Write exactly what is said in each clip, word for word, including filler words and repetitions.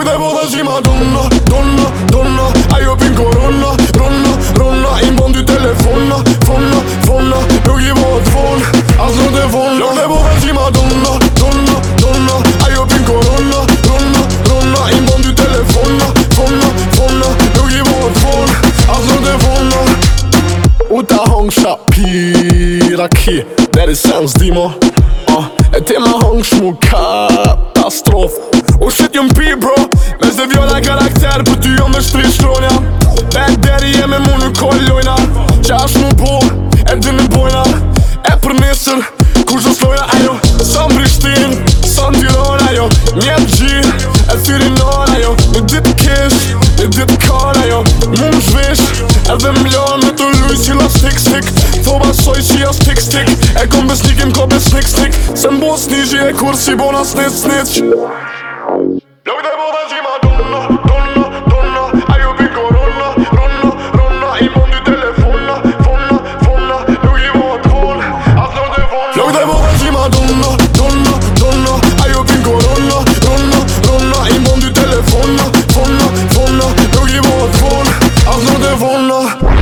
Look devo da madonna, donna, donna. Ai eu pin corona, ronna, ronna. In band du telefonna, fonna, fonna. Look i vårt phone, alltså det vonna. Look devo da madonna, donna, donna. Ai eu pin corona, ronna, ronna. In band du telefonna, fonna, fonna. Look i vårt phone, alltså det vonna. Uta hongsha piraki, där det sens dimo. Uh, ett tema hongsmo katastrof. Oh shit y'm pi bro, men se viola karaktär på ty om stridsstrån ja. Bad daddy je me mu në kollojna. Qash mu bo, e dy në bojna. E për nesër, kur zë slojna ajo. Sa më Prishtin, sa në Tirana ajo. Njem gjin, e thyrin nana ajo. Në ditë kesh, në ditë kan ajo. Mu më zhvesh, edhe m'lan me të luj si la stick stick. Thoba soj si as stick stick. E kom besnik im ko besnik stick. Se m'bo snizhi e kur si bona snitch snitch. Look devo da madonna, donna, donna. Ai eu pin corona, ronna, ronna. In band du telefonna, fonna, fonna. Look i vårt phone, alltså det vonna. Look devo da madonna, donna, donna. Ai eu pin corona, ronna, ronna. In band du telefonna, fonna, fonna. Look i vårt phone, alltså det vonna.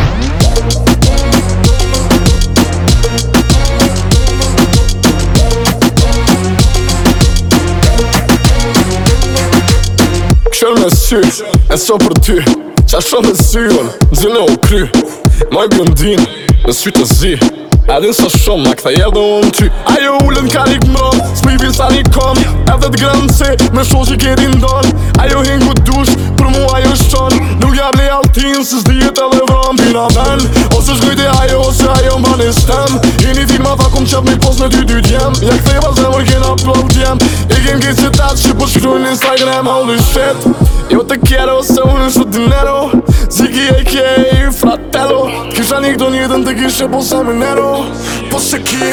Kjør med sy, jeg så på ty. Kjærsla med syren, zille og kry. Mai blondin, med sy të zi. Edhe në sa shumë, a këta jedhe o në ty. Ajo ullën ka lik mron, s'mivin sa një kom. Edhe t'grënë se, me sho që keti ndon. Ajo hingu dush, për mu ajo shqon. Nuk ja ble altin, se s'dijet edhe vram pina ven. Ose shkujte ajo, ose ajo mba një stem. Jeni ti ma fa kom qep me pos në ty ty t'jem. Ja këtheva zemër kena plov t'jem. I kem kejt citat që po shkrujnë Instagram, holy shit. Yo te quiero, se unë shu dinero. Ziggy a k a fratello. Kisha një këto njëtën të kishe po sa minero. Po se ki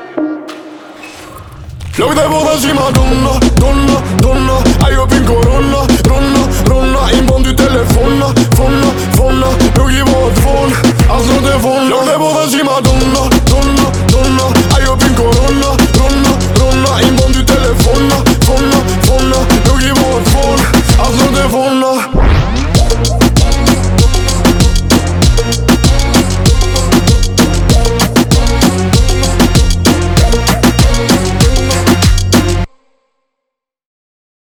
Look devo da madonna, donna, donna. Ai eu pin corona, ronna, ronna. In band du telefonna, fonna, fonna. Look i vårt phone, alltså det vonna. Look devo da madonna,